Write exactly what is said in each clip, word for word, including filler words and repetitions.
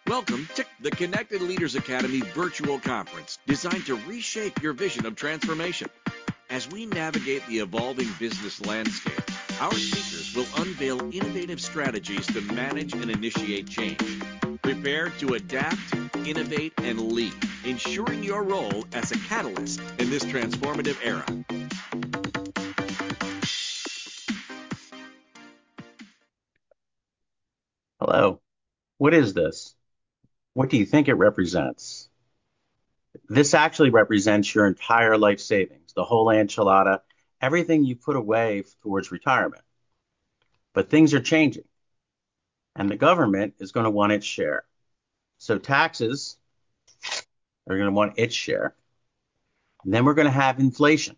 Welcome to the Connected Leaders Academy virtual conference designed to reshape your vision of transformation. As we navigate the evolving business landscape, our speakers will unveil innovative strategies to manage and initiate change. Prepare to adapt, innovate, and lead, ensuring your role as a catalyst in this transformative era. Hello. What is this? What do you think it represents? This actually represents your entire life savings, the whole enchilada, everything you put away towards retirement. But things are changing, and the government is going to want its share. So taxes are going to want its share. And then we're going to have inflation.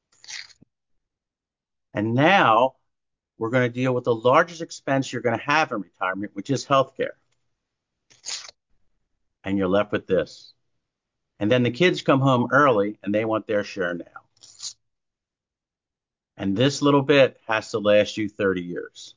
And now we're going to deal with the largest expense you're going to have in retirement, which is healthcare. And you're left with this. And then the kids come home early and they want their share now. And this little bit has to last you thirty years.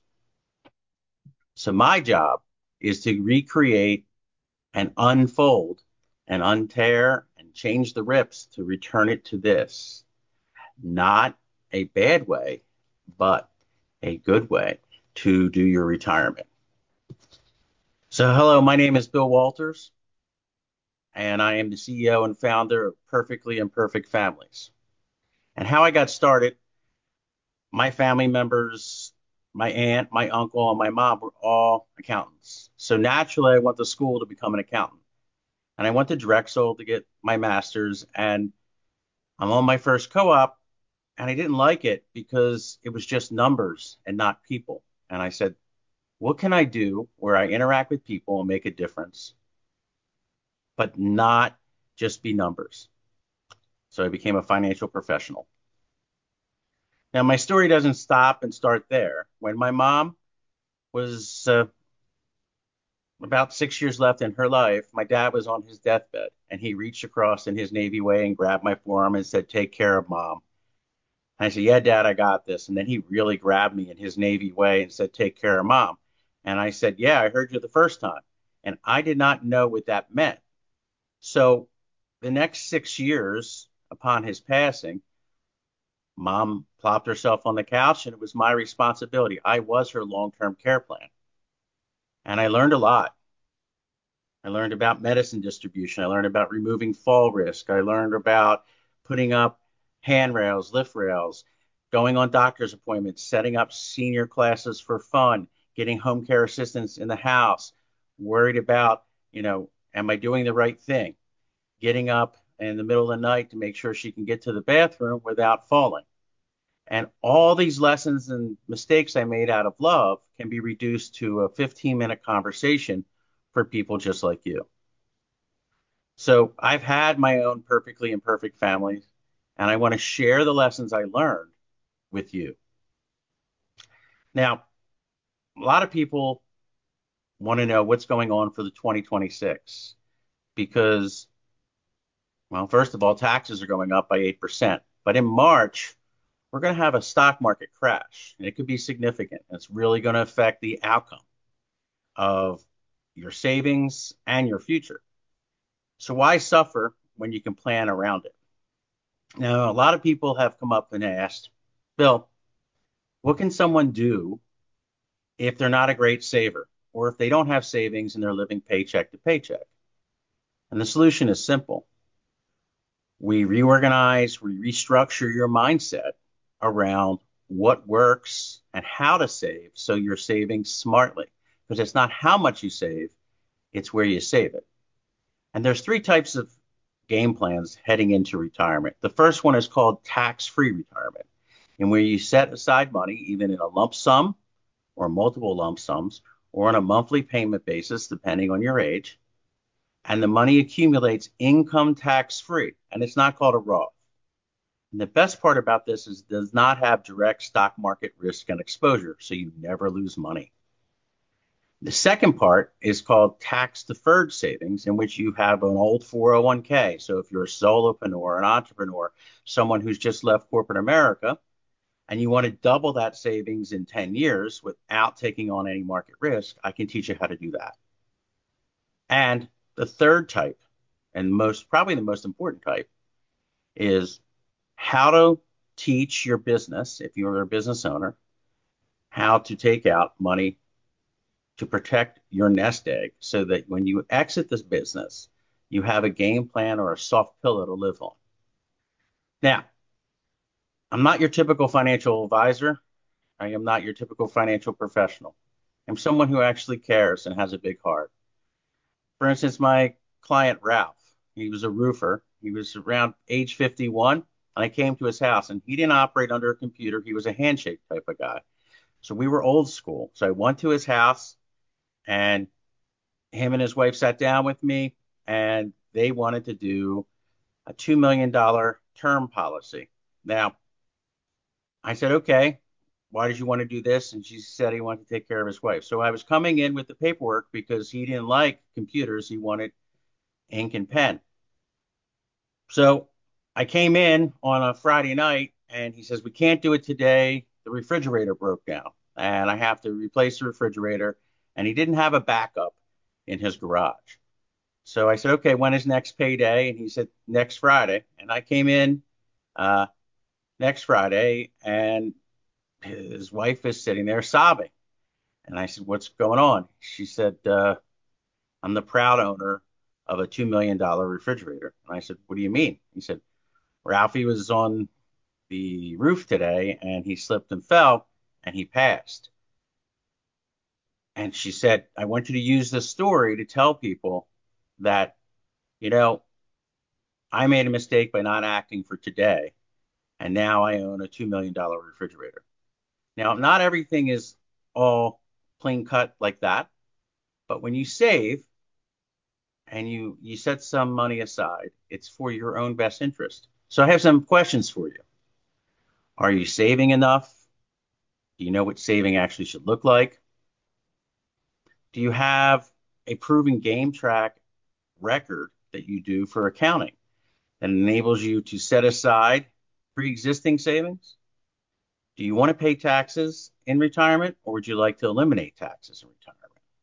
So my job is to recreate and unfold and untear and change the rips to return it to this. Not a bad way, but a good way to do your retirement. So hello, my name is Bill Walters, and I am the C E O and founder of Perfectly Imperfect Families. And how I got started, my family members, my aunt, my uncle, and my mom were all accountants. So naturally, I went to school to become an accountant. And I went to Drexel to get my master's, and I'm on my first co-op, and I didn't like it because it was just numbers and not people. And I said, what can I do where I interact with people and make a difference, but not just be numbers? So I became a financial professional. Now, my story doesn't stop and start there. When my mom was uh, about six years left in her life, my dad was on his deathbed, and he reached across in his Navy way and grabbed my forearm and said, take care of mom. And I said, yeah, Dad, I got this. And then he really grabbed me in his Navy way and said, take care of mom. And I said, yeah, I heard you the first time. And I did not know what that meant. So the next six years upon his passing, Mom plopped herself on the couch, and it was my responsibility. I was her long-term care plan. And I learned a lot. I learned about medicine distribution. I learned about removing fall risk. I learned about putting up handrails, lift rails, going on doctor's appointments, setting up senior classes for fun, getting home care assistance in the house, worried about, you know, am I doing the right thing? Getting up in the middle of the night to make sure she can get to the bathroom without falling. And all these lessons and mistakes I made out of love can be reduced to a fifteen minute conversation for people just like you. So I've had my own perfectly imperfect families, and I want to share the lessons I learned with you. Now, a lot of people want to know what's going on for the twenty twenty-six because, well, first of all, taxes are going up by eight percent. But in March, we're going to have a stock market crash, and it could be significant. It's really going to affect the outcome of your savings and your future. So why suffer when you can plan around it? Now, a lot of people have come up and asked, Bill, what can someone do if they're not a great saver or if they don't have savings and they're living paycheck to paycheck? And the solution is simple. We reorganize, we restructure your mindset around what works and how to save so you're saving smartly. Because it's not how much you save, it's where you save it. And there's three types of game plans heading into retirement. The first one is called tax-free retirement, in where you set aside money, even in a lump sum or multiple lump sums, or on a monthly payment basis, depending on your age. And the money accumulates income tax-free, and it's not called a Roth. And the best part about this is it does not have direct stock market risk and exposure, so you never lose money. The second part is called tax deferred savings, in which you have an old four oh one k. So if you're a solopreneur, an entrepreneur, someone who's just left corporate America, and you want to double that savings in ten years without taking on any market risk, I can teach you how to do that. And the third type, and most probably the most important type, is how to teach your business, if you're a business owner, how to take out money to protect your nest egg so that when you exit this business, you have a game plan or a soft pillow to live on. Now, I'm not your typical financial advisor. I am not your typical financial professional. I'm someone who actually cares and has a big heart. For instance, my client Ralph, he was a roofer. He was around age fifty-one, and I came to his house, and he didn't operate under a computer. He was a handshake type of guy. So we were old school. So I went to his house, and him and his wife sat down with me, and they wanted to do a two million dollars term policy. Now, I said, okay, why did you want to do this? And she said he wanted to take care of his wife. So I was coming in with the paperwork because he didn't like computers. He wanted ink and pen. So I came in on a Friday night and he says, we can't do it today. The refrigerator broke down and I have to replace the refrigerator. And he didn't have a backup in his garage. So I said, okay, when is next payday? And he said, next Friday. And I came in uh, next Friday and his wife is sitting there sobbing. And I said, what's going on? She said, uh, I'm the proud owner of a two million dollars refrigerator. And I said, what do you mean? He said, Ralphie was on the roof today and he slipped and fell and he passed. And she said, I want you to use this story to tell people that, you know, I made a mistake by not acting for today. And now I own a two million dollars refrigerator. Now, not everything is all clean cut like that. But when you save and you, you set some money aside, it's for your own best interest. So I have some questions for you. Are you saving enough? Do you know what saving actually should look like? Do you have a proven game track record that you do for accounting that enables you to set aside pre-existing savings? Do you want to pay taxes in retirement or would you like to eliminate taxes in retirement?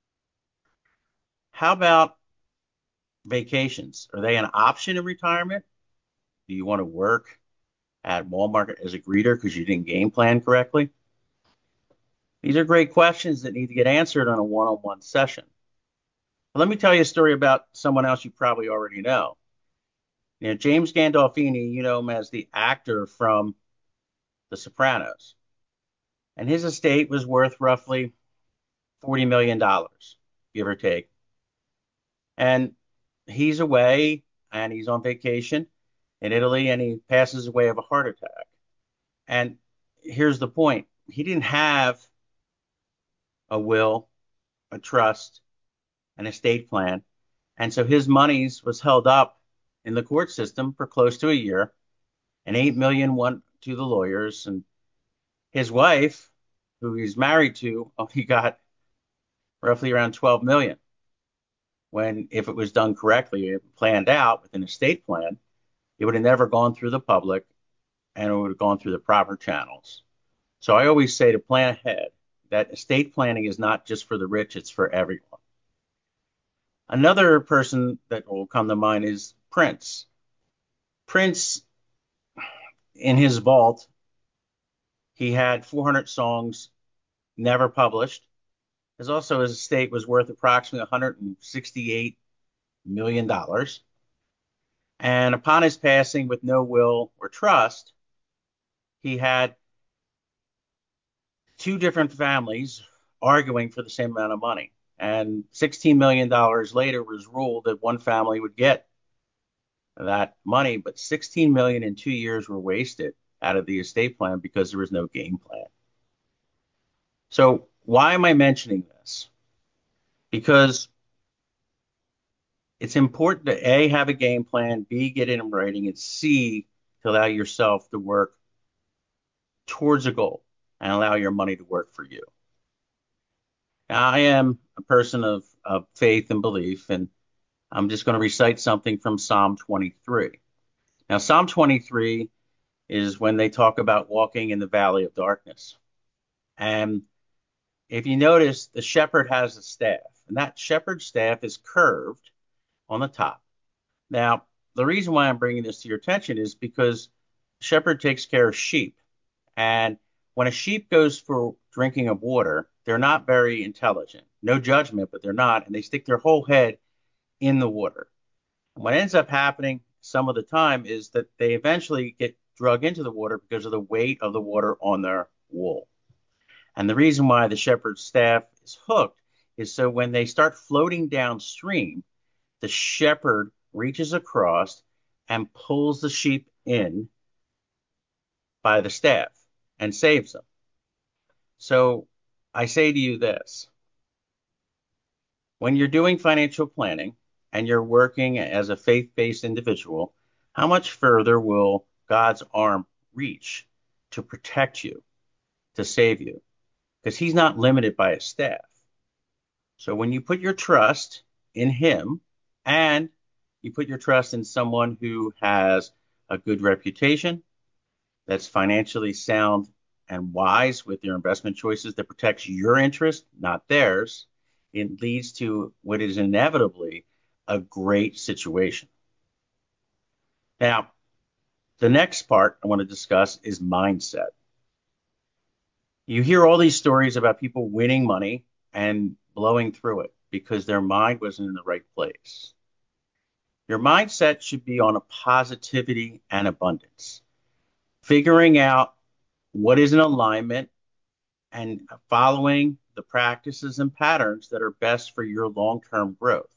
How about vacations? Are they an option in retirement? Do you want to work at Walmart as a greeter because you didn't game plan correctly? These are great questions that need to get answered on a one-on-one session. But let me tell you a story about someone else you probably already know. You know, James Gandolfini, you know him as the actor from The Sopranos. And his estate was worth roughly forty million dollars, give or take. And he's away and he's on vacation in Italy and he passes away of a heart attack. And here's the point. He didn't have a will, a trust, an estate plan. And so his monies was held up in the court system for close to a year, and eight million went to the lawyers. And his wife, who he's married to, only got roughly around twelve million. When if it was done correctly, planned out with an estate plan, it would have never gone through the public and it would have gone through the proper channels. So I always say to plan ahead that estate planning is not just for the rich, it's for everyone. Another person that will come to mind is Prince. Prince, in his vault, he had four hundred songs never published. His also his estate was worth approximately one hundred sixty-eight million dollars. And upon his passing, with no will or trust, he had two different families arguing for the same amount of money. And sixteen million dollars later was ruled that one family would get that money, but sixteen million dollars in two years were wasted out of the estate plan because there was no game plan. So why am I mentioning this? Because it's important to A, have a game plan, B, get it in writing, and C, to allow yourself to work towards a goal and allow your money to work for you. Now, I am a person of, of faith and belief, and I'm just going to recite something from Psalm twenty-three. Now, Psalm twenty-three is when they talk about walking in the valley of darkness. And if you notice, the shepherd has a staff, and that shepherd staff is curved on the top. Now, the reason why I'm bringing this to your attention is because shepherd takes care of sheep. And when a sheep goes for drinking of water, they're not very intelligent. No judgment, but they're not. And they stick their whole head in the water. And what ends up happening some of the time is that they eventually get drug into the water because of the weight of the water on their wool. And the reason why the shepherd's staff is hooked is so when they start floating downstream, the shepherd reaches across and pulls the sheep in by the staff and saves them. So I say to you this, when you're doing financial planning and you're working as a faith-based individual, how much further will God's arm reach to protect you, to save you? Because he's not limited by his staff. So when you put your trust in him and you put your trust in someone who has a good reputation, that's financially sound and wise with their investment choices, that protects your interest, not theirs, it leads to what is inevitably a great situation. Now, the next part I want to discuss is mindset. You hear all these stories about people winning money and blowing through it because their mind wasn't in the right place. Your mindset should be on a positivity and abundance, figuring out what is in alignment and following the practices and patterns that are best for your long-term growth.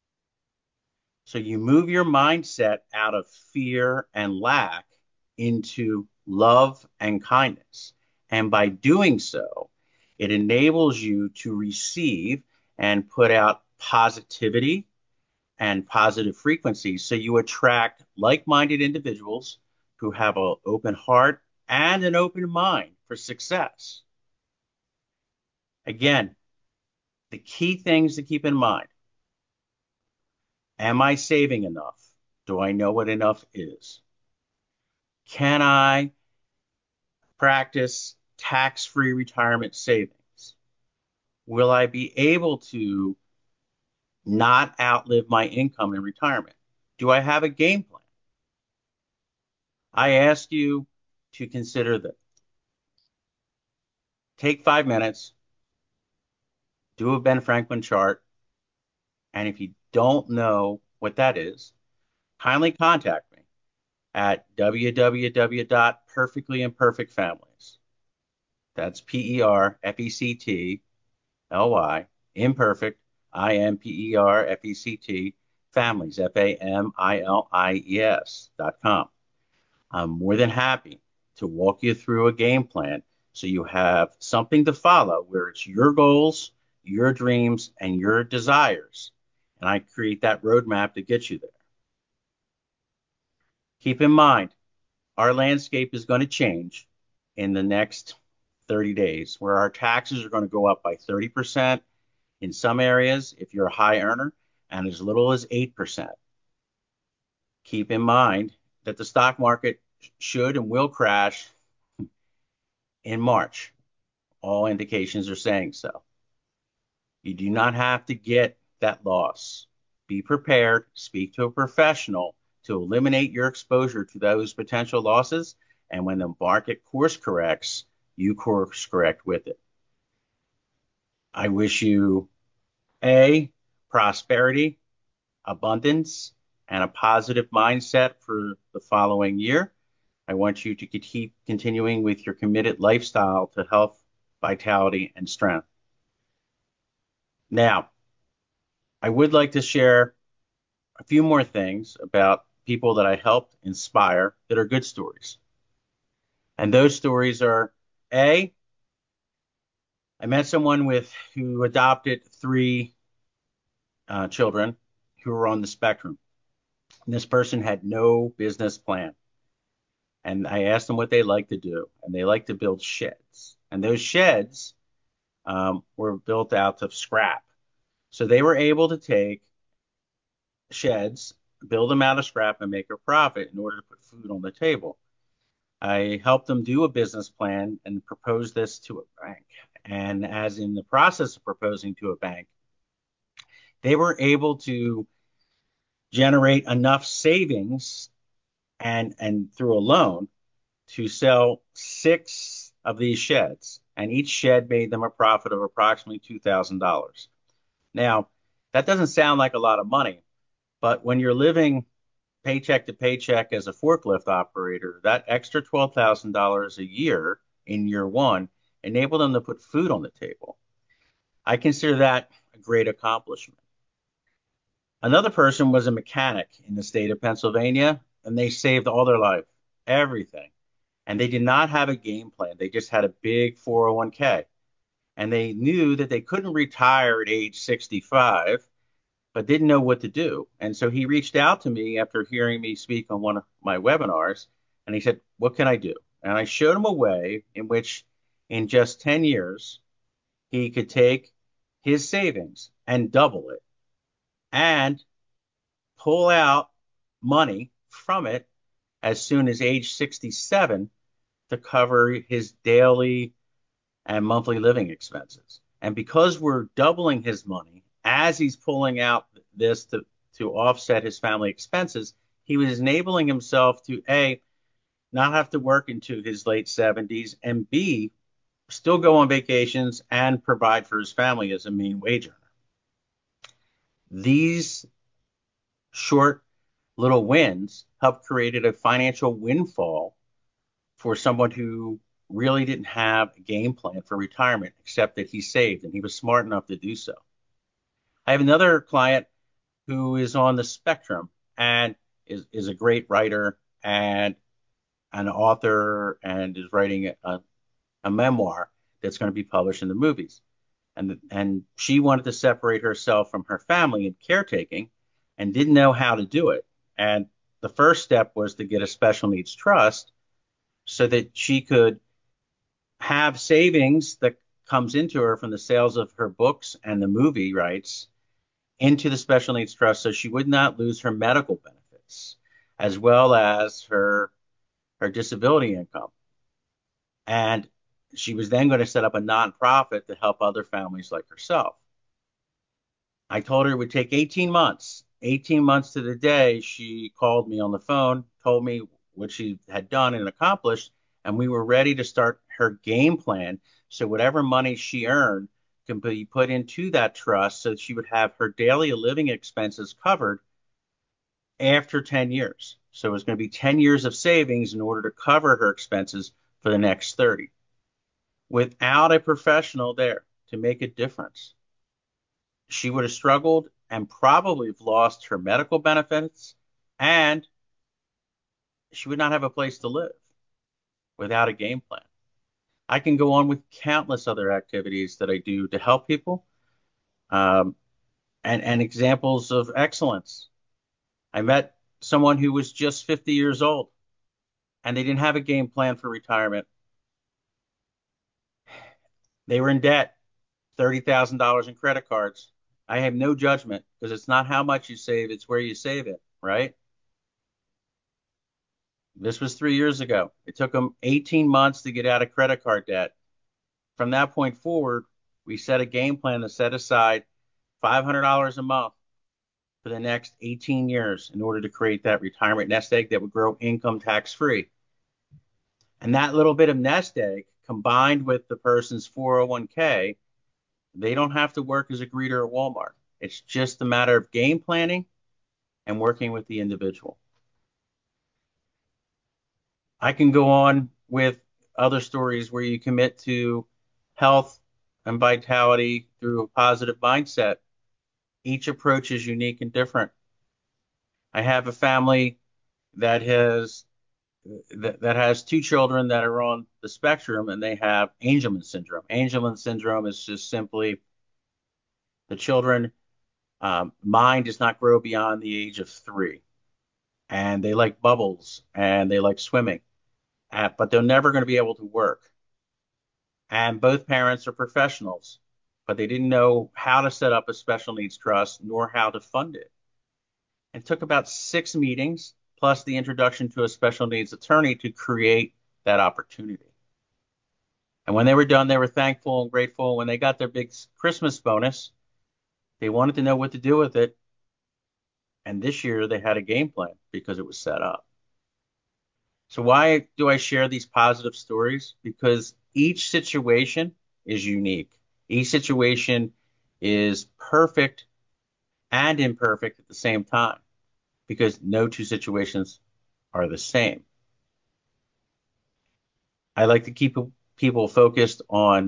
So you move your mindset out of fear and lack into love and kindness. And by doing so, it enables you to receive and put out positivity and positive frequencies. So you attract like-minded individuals who have an open heart and an open mind for success. Again, the key things to keep in mind. Am I saving enough? Do I know what enough is? Can I practice tax-free retirement savings? Will I be able to not outlive my income in retirement? Do I have a game plan? I ask you to consider that. Take five minutes, do a Ben Franklin chart, and if you don't know what that is, kindly contact me at w w w dot perfectly imperfect families. That's P E R F E C T L Y, imperfect, I M P E R F E C T, families, F A M I L I E S dot com. I'm more than happy to walk you through a game plan so you have something to follow where it's your goals, your dreams, and your desires. And I create that roadmap to get you there. Keep in mind, our landscape is going to change in the next thirty days, where our taxes are going to go up by thirty percent in some areas if you're a high earner, and as little as eight percent. Keep in mind that the stock market should and will crash in March. All indications are saying so. You do not have to get that loss. Be prepared, speak to a professional to eliminate your exposure to those potential losses. And when the market course corrects, you course correct with it. I wish you A, prosperity, abundance, and a positive mindset for the following year. I want you to keep continuing with your committed lifestyle to health, vitality, and strength. Now, I would like to share a few more things about people that I helped inspire that are good stories. And those stories are A, I met someone with who adopted three uh, children who were on the spectrum. And this person had no business plan. And I asked them what they like to do, and they like to build sheds. And those sheds um, were built out of scrap. So they were able to take sheds, build them out of scrap, and make a profit in order to put food on the table. I helped them do a business plan and propose this to a bank. And as in the process of proposing to a bank, They were able to generate enough savings and and through a loan to sell six of these sheds, and each shed made them a profit of approximately two thousand dollars. Now, that doesn't sound like a lot of money, but when you're living paycheck to paycheck as a forklift operator, that extra twelve thousand dollars a year in year one enabled them to put food on the table. I consider that a great accomplishment. Another person was a mechanic in the state of Pennsylvania, and they saved all their life, everything. And they did not have a game plan. They just had a big four oh one k. And they knew that they couldn't retire at age sixty-five, but didn't know what to do. And so he reached out to me after hearing me speak on one of my webinars, and he said, "What can I do?" And I showed him a way in which, in just ten years, he could take his savings and double it and pull out money from it as soon as age sixty-seven to cover his daily and monthly living expenses. And because we're doubling his money as he's pulling out this to, to offset his family expenses, he was enabling himself to A, not have to work into his late seventies, and B, still go on vacations and provide for his family as a main wage earner. These short little wins helped create a financial windfall for someone who really didn't have a game plan for retirement, except that he saved and he was smart enough to do so. I have another client who is on the spectrum and is, is a great writer and an author and is writing a, a memoir that's going to be published in the movies. And, and she wanted to separate herself from her family in caretaking and didn't know how to do it. And the first step was to get a special needs trust so that she could have savings that comes into her from the sales of her books and the movie rights into the special needs trust so she would not lose her medical benefits as well as her her disability income. And she was then going to set up a nonprofit to help other families like herself. I told her it would take eighteen months. eighteen months to the day, she called me on the phone, told me what she had done and accomplished, and we were ready to start her game plan. So whatever money she earned can be put into that trust so that she would have her daily living expenses covered after ten years. So it was going to be ten years of savings in order to cover her expenses for the next thirty. Without a professional there to make a difference, she would have struggled and probably have lost her medical benefits, and she would not have a place to live without a game plan. I can go on with countless other activities that I do to help people, um, and, and examples of excellence. I met someone who was just fifty years old and they didn't have a game plan for retirement. They were in debt, thirty thousand dollars in credit cards. I have no judgment because it's not how much you save, it's where you save it, right? This was three years ago. It took them eighteen months to get out of credit card debt. From that point forward, we set a game plan to set aside five hundred dollars a month for the next eighteen years in order to create that retirement nest egg that would grow income tax free. And that little bit of nest egg combined with the person's four oh one k, they don't have to work as a greeter at Walmart. It's just a matter of game planning and working with the individual. I can go on with other stories where you commit to health and vitality through a positive mindset. Each approach is unique and different. I have a family that has that, that has two children that are on the spectrum and they have Angelman syndrome. Angelman syndrome is just simply the children um, mind does not grow beyond the age of three, and they like bubbles and they like swimming, uh, but they're never going to be able to work. And both parents are professionals, but they didn't know how to set up a special needs trust nor how to fund it. It took about six meetings plus the introduction to a special needs attorney to create that opportunity. And when they were done, they were thankful and grateful. When they got their big Christmas bonus, They wanted to know what to do with it. And this year they had a game plan because it was set up. So why do I share these positive stories? Because each situation is unique. Each situation is perfect and imperfect at the same time because no two situations are the same. I like to keep people focused on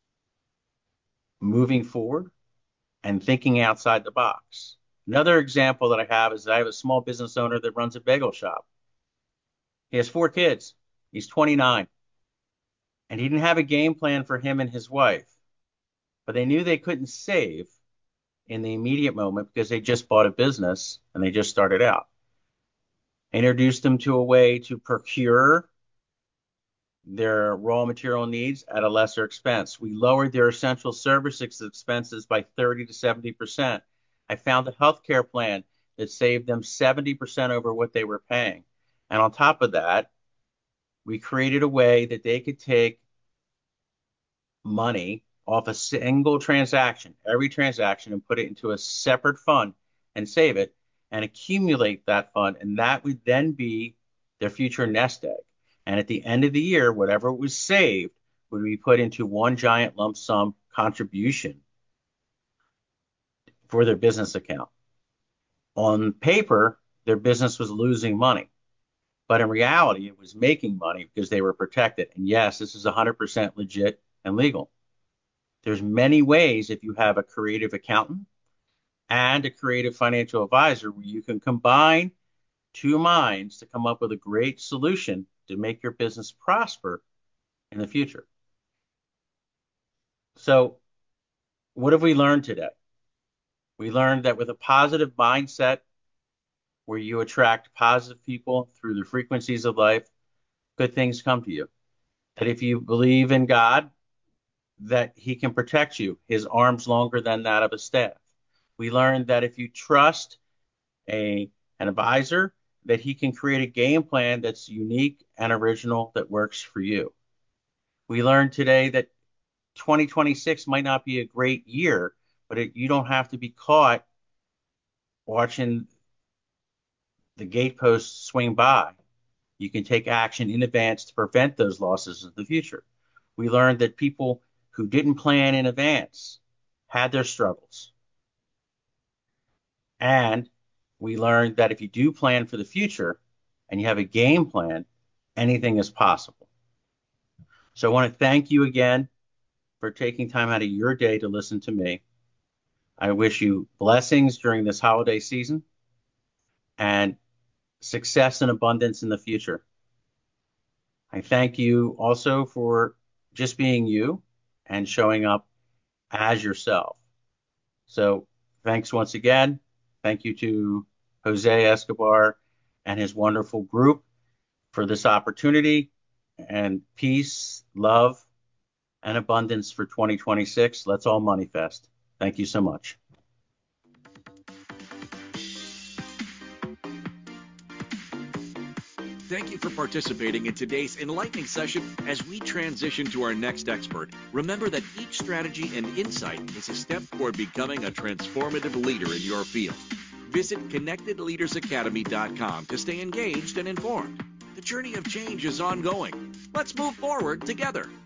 moving forward and thinking outside the box. Another example that I have is I have a small business owner that runs a bagel shop. He has four kids. He's twenty-nine. And he didn't have a game plan for him and his wife, but they knew they couldn't save in the immediate moment because they just bought a business and they just started out. I introduced them to a way to procure their raw material needs at a lesser expense. We lowered their essential services expenses by thirty to seventy percent. I found a healthcare plan that saved them seventy percent over what they were paying. And on top of that, we created a way that they could take money off a single transaction, every transaction, and put it into a separate fund and save it and accumulate that fund. And that would then be their future nest egg. And at the end of the year, whatever was saved would be put into one giant lump sum contribution for their business account. On paper, their business was losing money, but in reality, it was making money because they were protected. And yes, this is one hundred percent legit and legal. There's many ways if you have a creative accountant and a creative financial advisor where you can combine two minds to come up with a great solution to make your business prosper in the future. So what have we learned today? We learned that with a positive mindset where you attract positive people through the frequencies of life, good things come to you. That if you believe in God, that he can protect you, his arm's longer than that of a staff. We learned that if you trust a, an advisor, that he can create a game plan that's unique and original that works for you. We learned today that twenty twenty-six might not be a great year, but it, you don't have to be caught watching the gateposts swing by. You can take action in advance to prevent those losses in the future. We learned that people who didn't plan in advance had their struggles. And we learned that if you do plan for the future and you have a game plan, anything is possible. So I want to thank you again for taking time out of your day to listen to me. I wish you blessings during this holiday season and success and abundance in the future. I thank you also for just being you and showing up as yourself. So thanks once again. Thank you to Jose Escobar and his wonderful group for this opportunity, and peace, love, and abundance for twenty twenty-six. Let's all manifest. Thank you so much. Thank you for participating in today's enlightening session. As we transition to our next expert, remember that each strategy and insight is a step toward becoming a transformative leader in your field. Visit connected leaders academy dot com to stay engaged and informed. The journey of change is ongoing. Let's move forward together.